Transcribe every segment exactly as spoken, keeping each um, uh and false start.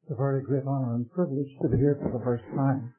It's a very great honor and privilege to be here for the first time.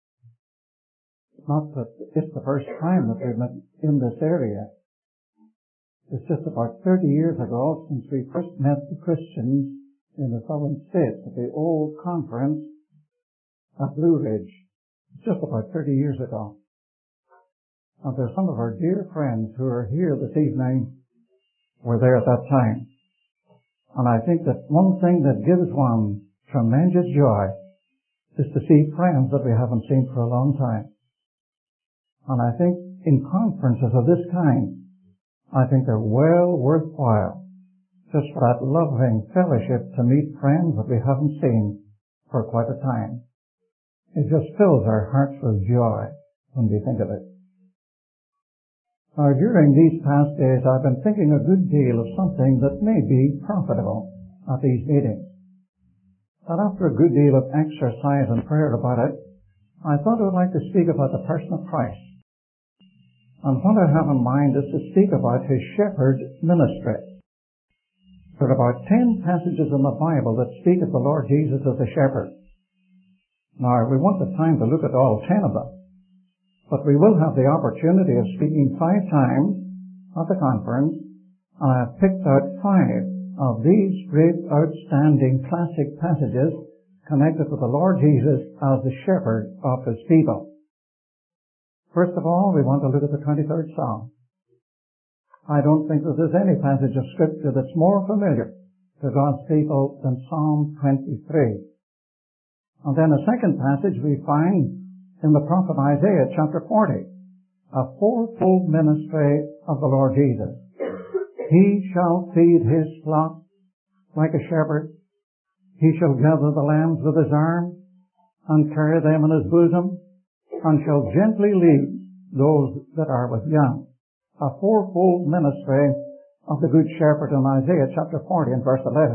Not that it's the first time that we've met in this area. It's just about thirty years ago since we first met the Christians in the southern states at the old conference at Blue Ridge. It's just about thirty years ago. And there's some of our dear friends who are here this evening were there at that time. And I think that one thing that gives one tremendous joy is to see friends that we haven't seen for a long time. And I think in conferences of this kind, I think they're well worthwhile just for that loving fellowship to meet friends that we haven't seen for quite a time. It just fills our hearts with joy when we think of it. Now, during these past days, I've been thinking a good deal of something that may be profitable at these meetings. And after a good deal of exercise and prayer about it, I thought I would like to speak about the person of Christ. And what I have in mind is to speak about His shepherd ministry. There are about ten passages in the Bible that speak of the Lord Jesus as a shepherd. Now, we want the time to look at all ten of them. But we will have the opportunity of speaking five times at the conference, and I have picked out five of these great, outstanding, classic passages connected with the Lord Jesus as the shepherd of His people. First of all, we want to look at the twenty-third Psalm. I don't think that there's any passage of Scripture that's more familiar to God's people than Psalm twenty-three. And then a second passage we find in the prophet Isaiah chapter forty, a fourfold ministry of the Lord Jesus. He shall feed His flock like a shepherd. He shall gather the lambs with His arm and carry them in His bosom, and shall gently lead those that are with young. A fourfold ministry of the Good Shepherd in Isaiah chapter forty and verse eleven.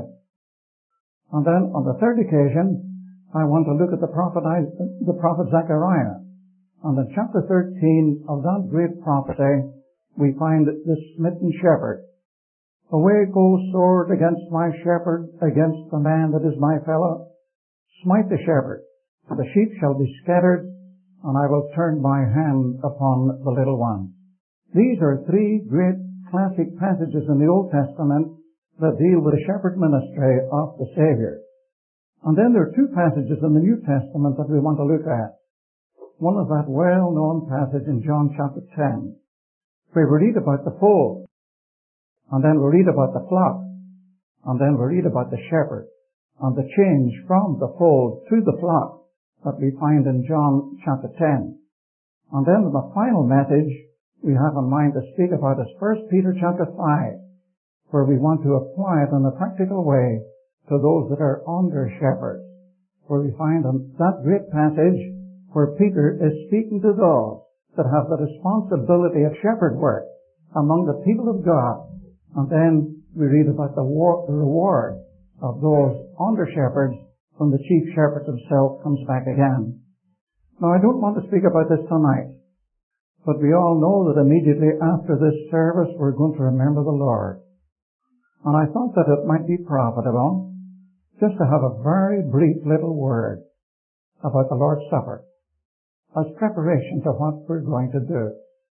And then on the third occasion, I want to look at the prophet, the prophet Zechariah. And in chapter thirteen of that great prophecy, we find this smitten shepherd. Away goes sword against my shepherd, against the man that is my fellow. Smite the shepherd, for the sheep shall be scattered, and I will turn my hand upon the little ones. These are three great classic passages in the Old Testament that deal with the shepherd ministry of the Savior. And then there are two passages in the New Testament that we want to look at. One is that well-known passage in John chapter ten, where we read about the fold, and then we read about the flock, and then we read about the shepherd, and the change from the fold to the flock that we find in John chapter ten. And then in the final message we have in mind to speak about is First Peter chapter five, where we want to apply it in a practical way to those that are under shepherds, where we find in that great passage where Peter is speaking to those that have the responsibility of shepherd work among the people of God. And then we read about the, war, the reward of those under shepherds when the chief shepherd himself comes back again. Now, I don't want to speak about this tonight, but we all know that immediately after this service we're going to remember the Lord. And I thought that it might be profitable just to have a very brief little word about the Lord's Supper as preparation to what we're going to do.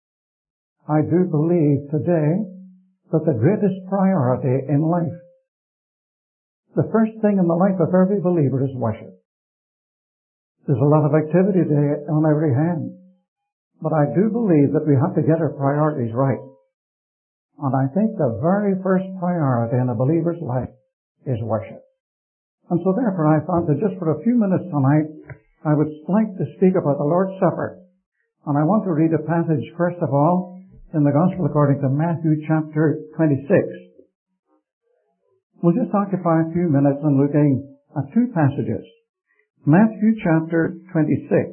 I do believe today that the greatest priority in life, the first thing in the life of every believer is worship. There's a lot of activity today on every hand, but I do believe that we have to get our priorities right. And I think the very first priority in a believer's life is worship. And so therefore I thought that just for a few minutes tonight, I would like to speak about the Lord's Supper. And I want to read a passage, first of all, in the Gospel according to Matthew chapter twenty-six. We'll just occupy a few minutes in looking at two passages. Matthew chapter twenty-six.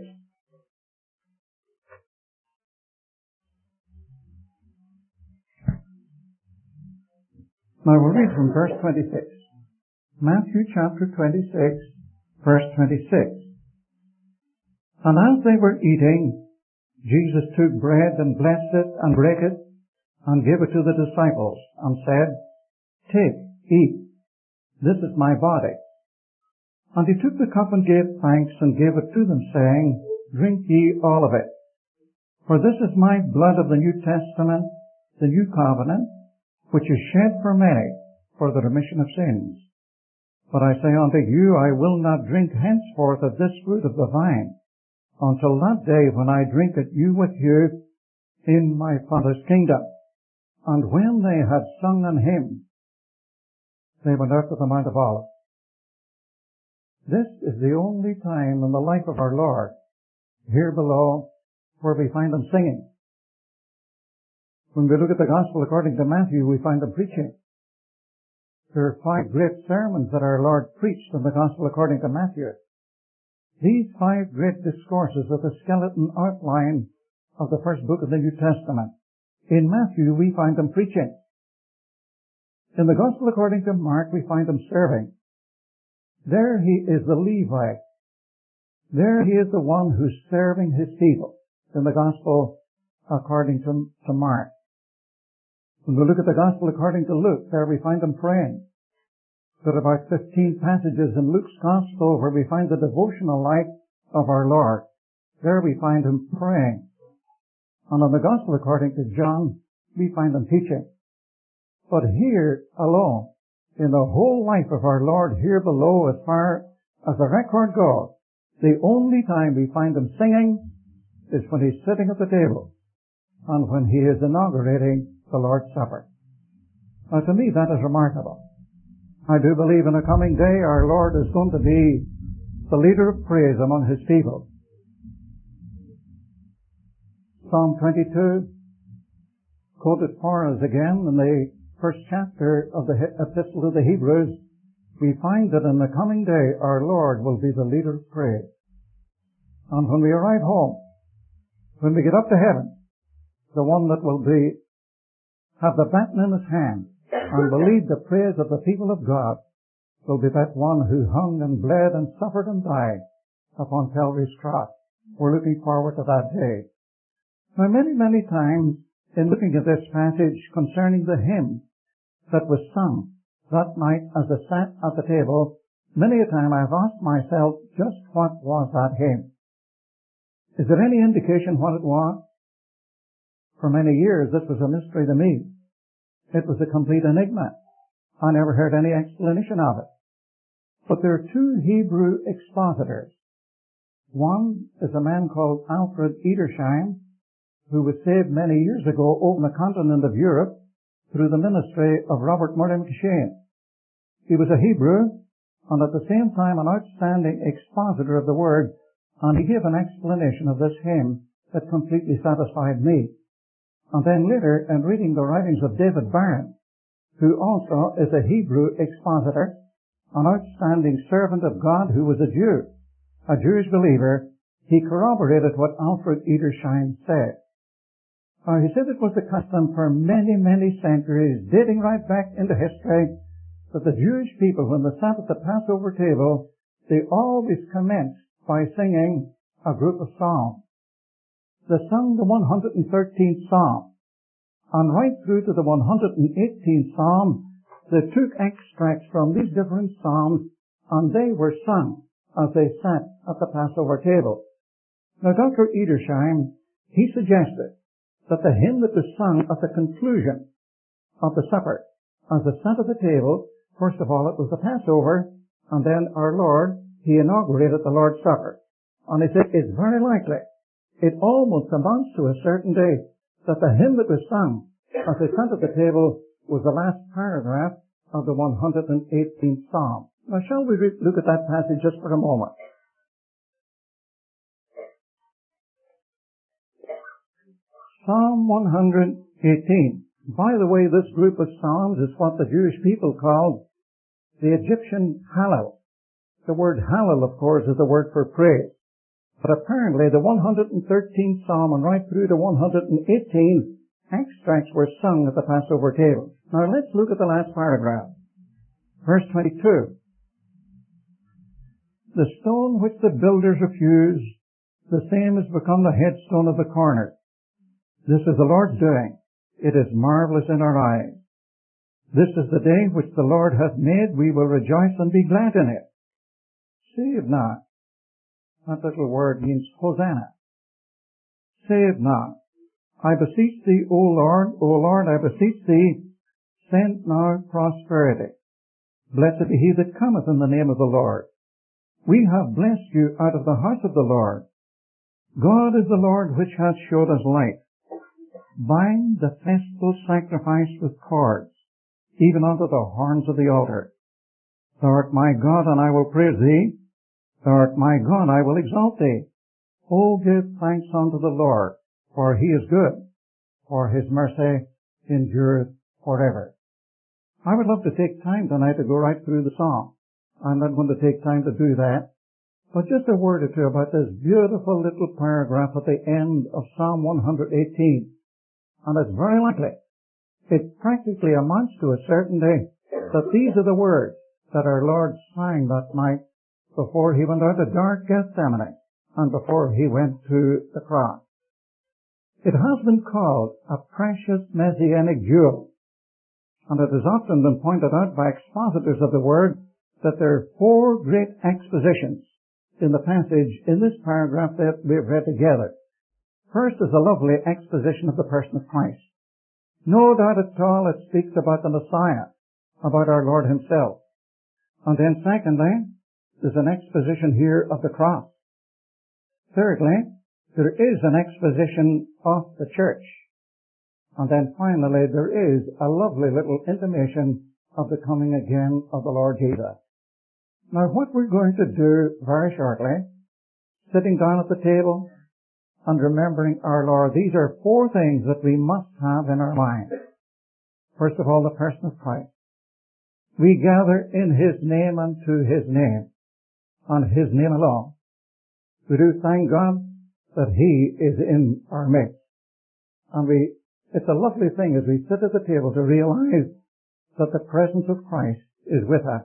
Now we'll read from verse twenty-six. Matthew chapter twenty-six, verse twenty-six. And as they were eating, Jesus took bread and blessed it and brake it and gave it to the disciples and said, Take, eat, this is my body. And he took the cup and gave thanks and gave it to them, saying, Drink ye all of it. For this is my blood of the New Testament, the New Covenant, which is shed for many for the remission of sins. But I say unto you, I will not drink henceforth of this fruit of the vine, until that day when I drink it new with you in my Father's kingdom. And when they had sung an hymn, they went out to the Mount of Olives. This is the only time in the life of our Lord, here below, where we find Him singing. When we look at the Gospel according to Matthew, we find Him preaching. There are five great sermons that our Lord preached in the Gospel according to Matthew. These five great discourses are the skeleton outline of the first book of the New Testament. In Matthew, we find Him preaching. In the Gospel according to Mark, we find Him serving. There He is the Levite. There He is the one who's serving His people in the Gospel according to, to Mark. When we look at the Gospel according to Luke, there we find Him praying. There are about fifteen passages in Luke's Gospel where we find the devotional life of our Lord. There we find Him praying. And in the Gospel according to John, we find Him teaching. But here alone, in the whole life of our Lord here below, as far as the record goes, the only time we find Him singing is when He's sitting at the table and when He is inaugurating the Lord's Supper. Now, to me, that is remarkable. I do believe in a coming day our Lord is going to be the leader of praise among His people. Psalm twenty-two, quoted for us again in the first chapter of the Epistle to the Hebrews, we find that in the coming day our Lord will be the leader of praise. And when we arrive home, when we get up to heaven, the one that will be have the baton in his hand and will lead the praise of the people of God will be that one who hung and bled and suffered and died upon Calvary's cross. We're looking forward to that day. Now, many, many times in looking at this passage concerning the hymn that was sung that night as they sat at the table, many a time I've asked myself, just what was that hymn? Is there any indication what it was? For many years this was a mystery to me. It was a complete enigma. I never heard any explanation of it. But there are two Hebrew expositors. One is a man called Alfred Edersheim, who was saved many years ago over the continent of Europe through the ministry of Robert Murray McCheyne. He was a Hebrew and at the same time an outstanding expositor of the Word, and he gave an explanation of this hymn that completely satisfied me. And then later, in reading the writings of David Barron, who also is a Hebrew expositor, an outstanding servant of God who was a Jew, a Jewish believer, he corroborated what Alfred Edersheim said. Now, he said it was the custom for many, many centuries, dating right back into history, that the Jewish people, when they sat at the Passover table, they always commenced by singing a group of psalms. They sung the one hundred thirteenth Psalm, and right through to the one hundred eighteenth Psalm, they took extracts from these different psalms, and they were sung as they sat at the Passover table. Now, Doctor Edersheim, he suggested that the hymn that was sung at the conclusion of the supper, as they sat at the table, first of all it was the Passover, and then our Lord, He inaugurated the Lord's Supper. And he said, it's very likely, it almost amounts to a certainty, that the hymn that was sung as they sat at the table was the last paragraph of the one hundred eighteenth Psalm. Now, shall we re- look at that passage just for a moment? Psalm one hundred eighteen. By the way, this group of psalms is what the Jewish people called the Egyptian Hallel. The word Hallel, of course, is the word for praise. But apparently the one hundred thirteenth Psalm and right through to one hundred eighteen extracts were sung at the Passover table. Now let's look at the last paragraph. Verse twenty-two. The stone which the builders refused, the same has become the headstone of the corner. This is the Lord's doing. It is marvelous in our eyes. This is the day which the Lord hath made. We will rejoice and be glad in it. Save not. That little word means Hosanna. Save not. I beseech thee, O Lord, O Lord, I beseech thee, send now prosperity. Blessed be he that cometh in the name of the Lord. We have blessed you out of the house of the Lord. God is the Lord which hath showed us light. Bind the festal sacrifice with cords, even unto the horns of the altar. Thou art my God, and I will praise thee. Thou art my God, I will exalt thee. O give thanks unto the Lord, for he is good, for his mercy endureth forever. I would love to take time tonight to go right through the song. I'm not going to take time to do that. But just a word or two about this beautiful little paragraph at the end of Psalm one eighteen. And it's very likely, it practically amounts to a certainty that these are the words that our Lord sang that night before he went out to dark Gethsemane and before he went to the cross. It has been called a precious messianic jewel, and it has often been pointed out by expositors of the Word that there are four great expositions in the passage in this paragraph that we've read together. First is a lovely exposition of the person of Christ. No doubt at all it speaks about the Messiah, about our Lord himself. And then secondly, there's an exposition here of the cross. Thirdly, there is an exposition of the church. And then finally, there is a lovely little intimation of the coming again of the Lord Jesus. Now, what we're going to do very shortly, sitting down at the table and remembering our Lord, these are four things that we must have in our mind. First of all, the person of Christ. We gather in his name and to his name, and his name alone. We do thank God that he is in our midst. And we, it's a lovely thing as we sit at the table to realize that the presence of Christ is with us.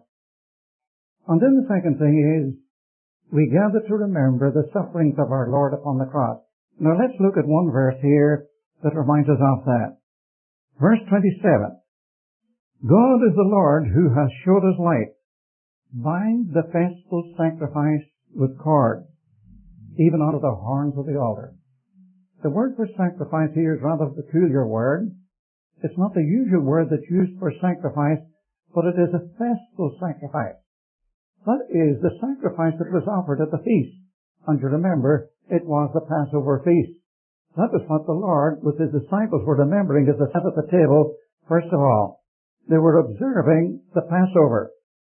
And then the second thing is, we gather to remember the sufferings of our Lord upon the cross. Now let's look at one verse here that reminds us of that. Verse twenty-seven. God is the Lord who has showed us light. Bind the festal sacrifice with cords, even unto the horns of the altar. The word for sacrifice here is rather a peculiar word. It's not the usual word that's used for sacrifice, but it is a festal sacrifice. That is the sacrifice that was offered at the feast. And you remember, it was the Passover feast. That was what the Lord, with his disciples, were remembering as they sat at the table. First of all, they were observing the Passover.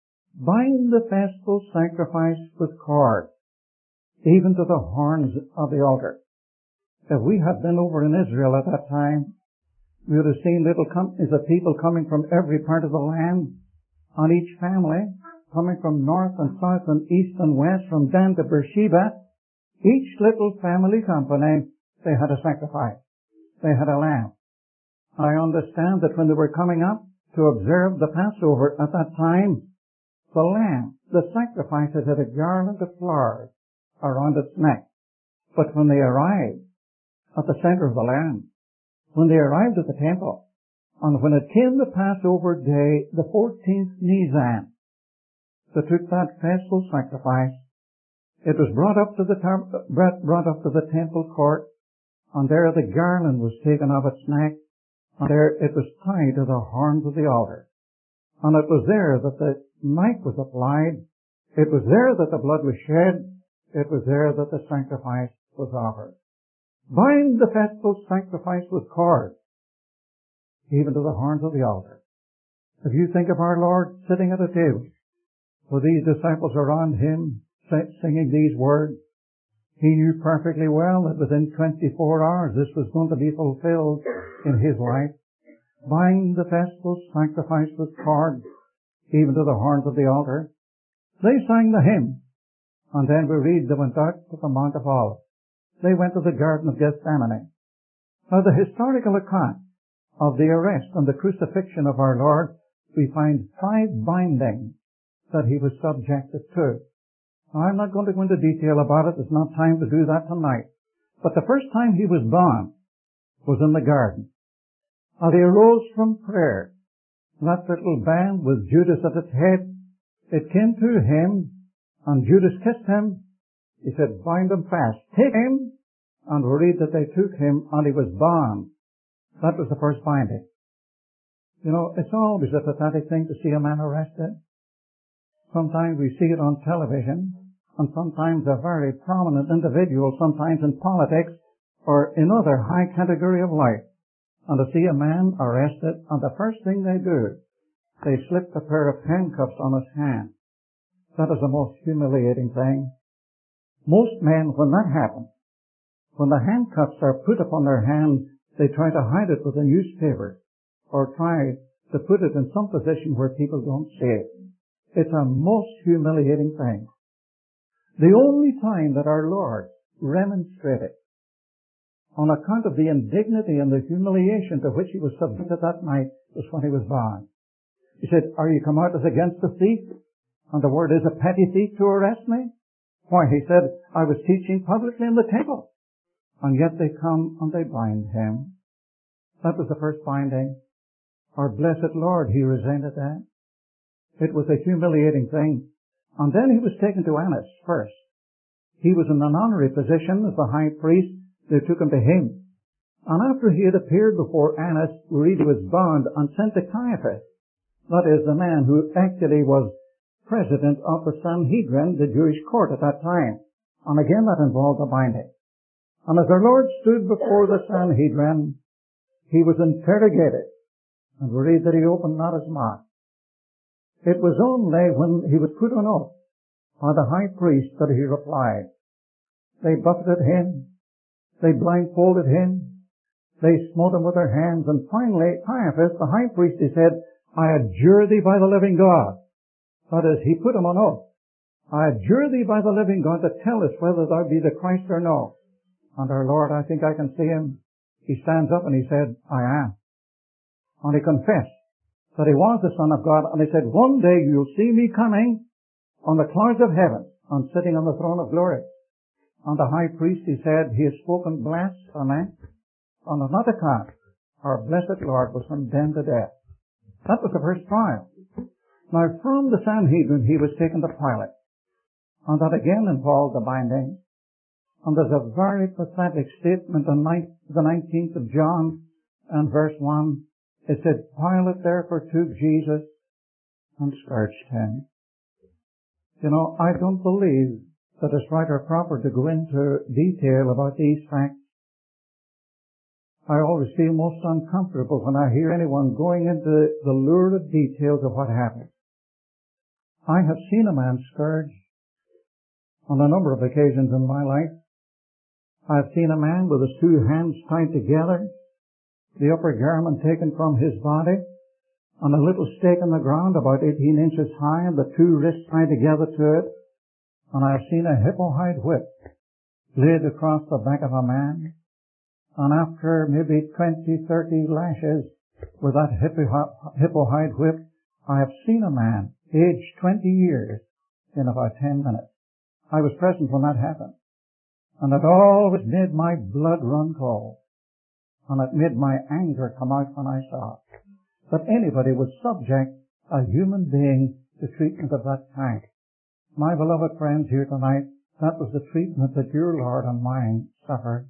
Bind the festal sacrifice with cords, even to the horns of the altar. If we had been over in Israel at that time, we would have seen little companies of people coming from every part of the land, on each family, coming from north and south and east and west, from Dan to Beersheba. Each little family company, they had a sacrifice. They had a lamb. I understand that when they were coming up to observe the Passover at that time, the lamb, the sacrifice, had had a garland of flowers around its neck. But when they arrived at the center of the land, when they arrived at the temple, and when it came the Passover day, the fourteenth Nisan, they took that festal sacrifice. It was brought up to the brought up to the temple court, and there the garland was taken off its neck, and there it was tied to the horns of the altar. And it was there that the knife was applied. It was there that the blood was shed. It was there that the sacrifice was offered. Bind the festal sacrifice with cords, even to the horns of the altar. If you think of our Lord sitting at a table, with these disciples around him, singing these words, he knew perfectly well that within twenty-four hours this was going to be fulfilled in his life. Bind the festal sacrifice with cords, even to the horns of the altar. They sang the hymn, and then we read they went out to the Mount of Olives. They went to the Garden of Gethsemane. Now the historical account of the arrest and the crucifixion of our Lord, we find five bindings that he was subjected to. Now, I'm not going to go into detail about it. There's not time to do that tonight. But the first time he was bound was in the garden. And he arose from prayer. That little band with Judas at its head, it came to him, And Judas kissed him. He said, bind him fast. Take him. And we read that they took him and he was bound. That was the first binding. You know, it's always a pathetic thing to see a man arrested. Sometimes we see it on television, and sometimes a very prominent individual, sometimes in politics or in other high category of life. And to see a man arrested, and the first thing they do, they slip a pair of handcuffs on his hand. That is the most humiliating thing. Most men, when that happens, when the handcuffs are put upon their hand, they try to hide it with a newspaper or try to put it in some position where people don't see it. It's a most humiliating thing. The only time that our Lord remonstrated on account of the indignity and the humiliation to which he was subjected that night was when he was bound. He said, are you come out as against a thief? And the word is a petty thief to arrest me? Why, he said, I was teaching publicly in the temple. And yet they come and they bind him. That was the first binding. Our blessed Lord, he resented that. It was a humiliating thing. And then he was taken to Annas first. He was in an honorary position as the high priest. They took him to him. And after he had appeared before Annas, we read he was bound and sent to Caiaphas. That is the man who actually was president of the Sanhedrin, the Jewish court at that time. And again that involved a binding. And as our Lord stood before the Sanhedrin, he was interrogated. And we read that he opened not his mouth. It was only when he was put on oath by the high priest that he replied. They buffeted him. They blindfolded him. They smote him with their hands. And finally, Caiaphas, the high priest, he said, I adjure thee by the living God. That is, he put him on oath. I adjure thee by the living God to tell us whether thou be the Christ or no. And our Lord, I think I can see him. He stands up and he said, I am. And he confessed that he was the Son of God. And he said, one day you'll see me coming on the clouds of heaven and sitting on the throne of glory. And the high priest, he said, he has spoken blasphemy on another account. Our blessed Lord was condemned to death. That was the first trial. Now from the Sanhedrin he was taken to Pilate. And that again involved the binding. And there's a very pathetic statement in the nineteenth of John and verse one. It said, Pilate therefore took Jesus and scourged him. You know, I don't believe that it's right or proper to go into detail about these facts. I always feel most uncomfortable when I hear anyone going into the lurid details of what happened. I have seen a man scourged on a number of occasions in my life. I've seen a man with his two hands tied together, the upper garment taken from his body, and a little stake in the ground about eighteen inches high, and the two wrists tied together to it. And I've seen a hippo-hide whip laid across the back of a man. And after maybe twenty, thirty lashes with that hippo-hide whip, I have seen a man, aged twenty years, in about ten minutes. I was present when that happened. And it always made my blood run cold. And it made my anger come out when I saw it. That anybody would subject a human being to treatment of that kind. My beloved friends here tonight, that was the treatment that your Lord and mine suffered.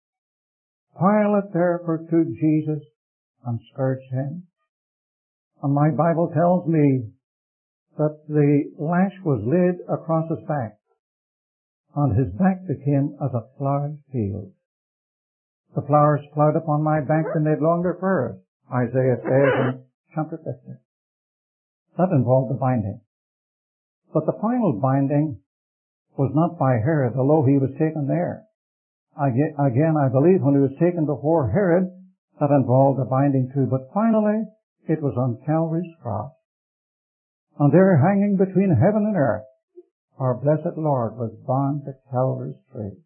Pilate therefore took Jesus and scourged him. And my Bible tells me that the lash was laid across his back, and his back became as a ploughed field. The flowers ploughed upon my back and made longer furrows, Isaiah says in chapter fifty. That involved the binding. But the final binding was not by Herod, although he was taken there. Again, I believe when he was taken before Herod, that involved the binding too. But finally, it was on Calvary's cross. And there, hanging between heaven and earth, our blessed Lord was bound to Calvary's tree.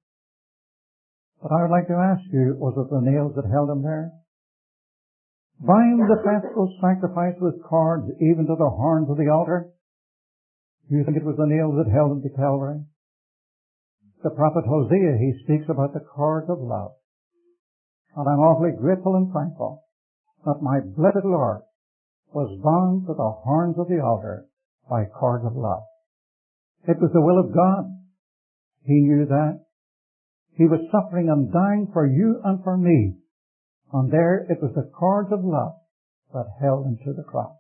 But I would like to ask you, was it the nails that held him there? Bind the faithful sacrifice with cords even to the horns of the altar? Do you think it was the nails that held him to Calvary? The prophet Hosea, he speaks about the cords of love. And I'm awfully grateful and thankful that my blessed Lord was bound to the horns of the altar by cords of love. It was the will of God. He knew that. He was suffering and dying for you and for me. And there it was the cords of love that held him to the cross.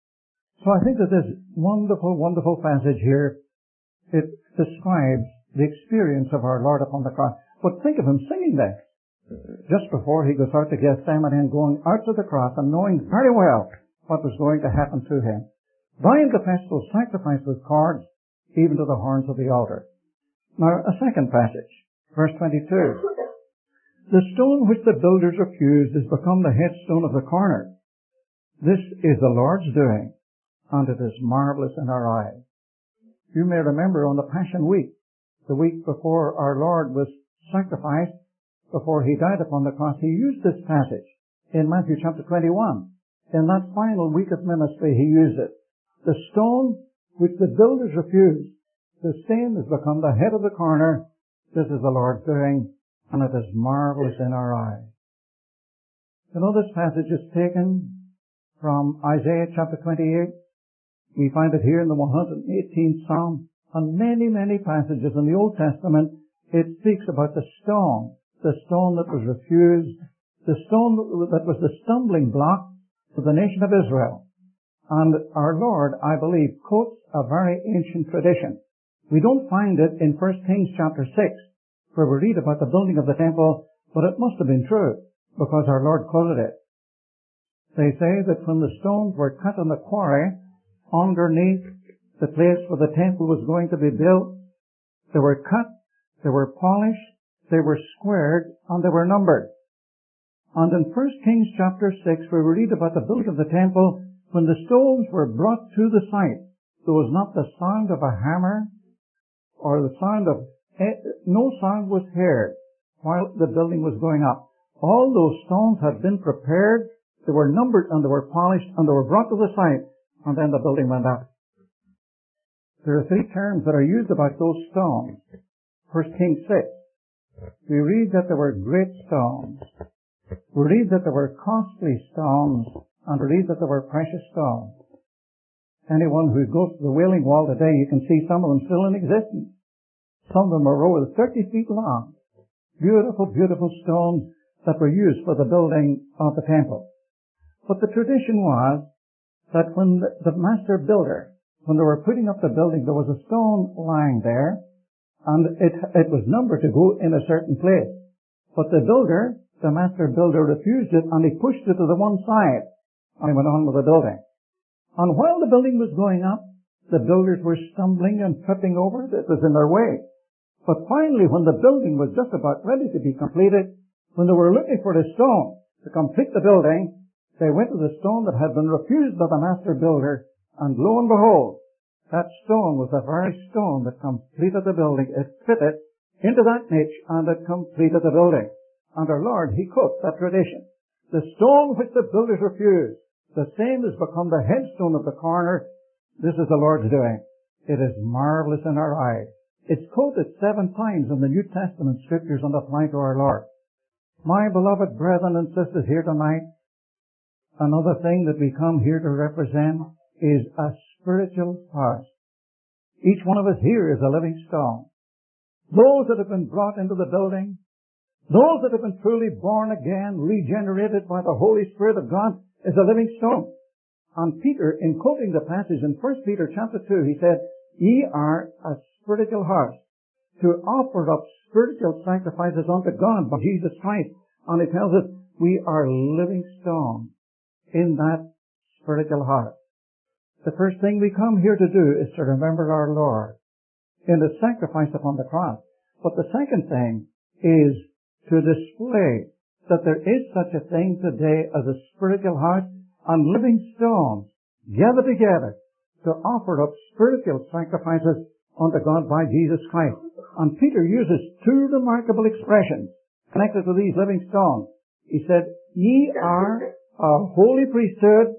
So I think that this wonderful, wonderful passage here, it describes the experience of our Lord upon the cross. But think of him singing there, just before he goes out to Gethsemane and going out to the cross and knowing very well what was going to happen to him. Bind the festal sacrifice with cords, even to the horns of the altar. Now, a second passage, verse twenty-two. The stone which the builders refused is become the headstone of the corner. This is the Lord's doing, and it is marvelous in our eyes. You may remember on the Passion Week, the week before our Lord was sacrificed, before he died upon the cross, he used this passage in Matthew chapter twenty-one. In that final week of ministry, he used it. The stone which the builders refused, the same has become the head of the corner. This is the Lord's doing, and it is marvelous in our eyes. You know, this passage is taken from Isaiah chapter twenty-eight. We find it here in the one hundred eighteenth Psalm, and many, many passages in the Old Testament. It speaks about the stone, the stone that was refused, the stone that was the stumbling block to the nation of Israel. And our Lord, I believe, quotes a very ancient tradition. We don't find it in First Kings chapter six, where we read about the building of the temple, but it must have been true, because our Lord quoted it. They say that when the stones were cut in the quarry, underneath the place where the temple was going to be built, they were cut, they were polished, they were squared, and they were numbered. And in First Kings chapter six, where we read about the building of the temple, when the stones were brought to the site, there was not the sound of a hammer, or the sound of, no sound was heard while the building was going up. All those stones had been prepared, they were numbered and they were polished and they were brought to the site, and then the building went up. There are three terms that are used about those stones. First Kings six. We read that there were great stones. We read that there were costly stones, and we read that there were precious stones. Anyone who goes to the Wailing Wall today, you can see some of them still in existence. Some of them are over thirty feet long. Beautiful, beautiful stones that were used for the building of the temple. But the tradition was that when the, the master builder, when they were putting up the building, there was a stone lying there, and it, it was numbered to go in a certain place. But the builder, the master builder, refused it, and he pushed it to the one side, and he went on with the building. And while the building was going up, the builders were stumbling and tripping over it. It was in their way. But finally, when the building was just about ready to be completed, when they were looking for the stone to complete the building, they went to the stone that had been refused by the master builder, and lo and behold, that stone was the very stone that completed the building. It fitted into that niche, and it completed the building. And our Lord, He quotes that tradition. The stone which the builders refused, the same has become the headstone of the corner. This is the Lord's doing. It is marvelous in our eyes. It's quoted seven times in the New Testament scriptures and applied to our Lord. My beloved brethren and sisters here tonight, another thing that we come here to represent is a spiritual house. Each one of us here is a living stone. Those that have been brought into the building, those that have been truly born again, regenerated by the Holy Spirit of God, is a living stone. And Peter, in quoting the passage in First Peter chapter two, he said, "Ye are a spiritual house, to offer up spiritual sacrifices unto God by Jesus Christ." And he tells us, we are living stones in that spiritual house. The first thing we come here to do is to remember our Lord in the sacrifice upon the cross. But the second thing is to display that there is such a thing today as a spiritual house, and living stones gather together to offer up spiritual sacrifices unto God by Jesus Christ. And Peter uses two remarkable expressions connected to these living stones. He said, "Ye are a holy priesthood,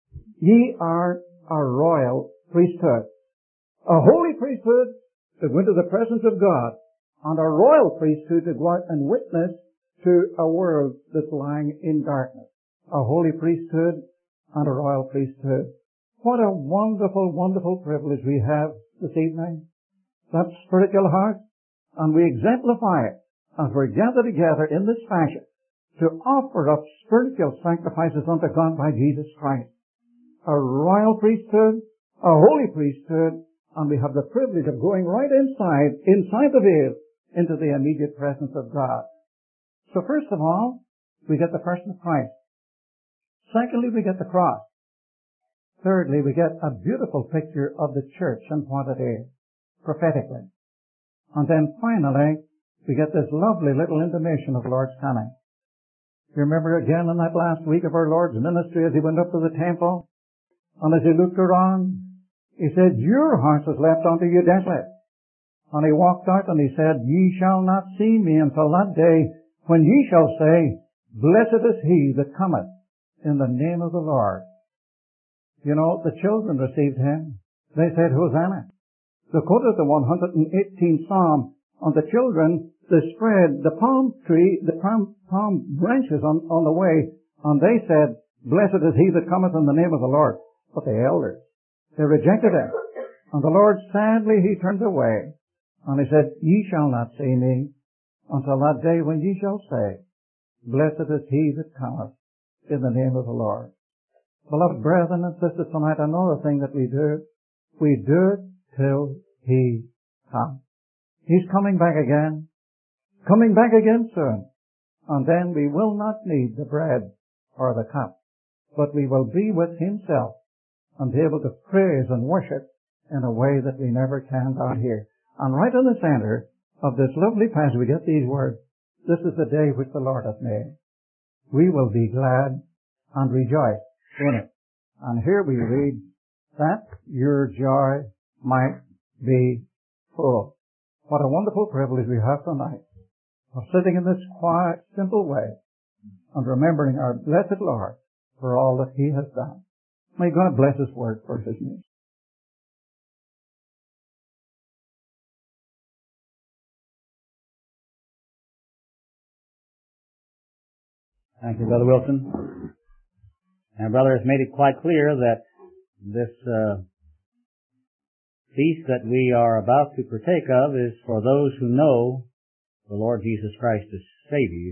ye are a royal priesthood." A holy priesthood to go into the presence of God, and a royal priesthood to go out and witness to a world that's lying in darkness. A holy priesthood and a royal priesthood. What a wonderful, wonderful privilege we have this evening that spiritual heart, and we exemplify it as we're gathered together in this fashion to offer up spiritual sacrifices unto God by Jesus Christ. A royal priesthood, a holy priesthood, and we have the privilege of going right inside, inside the veil, into the immediate presence of God. So first of all, we get the person of Christ. Secondly, we get the cross. Thirdly, we get a beautiful picture of the church and what it is, prophetically. And then finally, we get this lovely little intimation of the Lord's coming. You remember again in that last week of our Lord's ministry as He went up to the temple, and as He looked around, He said, your house is left unto you desolate. And He walked out and He said, ye shall not see me until that day when ye shall say, blessed is he that cometh in the name of the Lord. You know, the children received Him. They said, Hosanna. They quoted the one hundred eighteenth Psalm on the children. They spread the palm tree, the palm, palm branches on, on the way, and they said, blessed is he that cometh in the name of the Lord. But the elders, they rejected Him. And the Lord, sadly, He turned away. And He said, ye shall not see me until that day when ye shall say, blessed is he that cometh in the name of the Lord. Beloved brethren and sisters, tonight another thing that we do, we do it till He comes. He's coming back again, coming back again soon. And then we will not need the bread or the cup, but we will be with Himself and be able to praise and worship in a way that we never can down here. And right in the center of this lovely passage we get these words, this is the day which the Lord hath made. We will be glad and rejoice in it. And here we read, that your joy might be full. What a wonderful privilege we have tonight of sitting in this quiet, simple way and remembering our blessed Lord for all that He has done. May God bless His word for His news. Thank you, Brother Wilson. Our brother has made it quite clear that this uh, feast that we are about to partake of is for those who know the Lord Jesus Christ as Savior.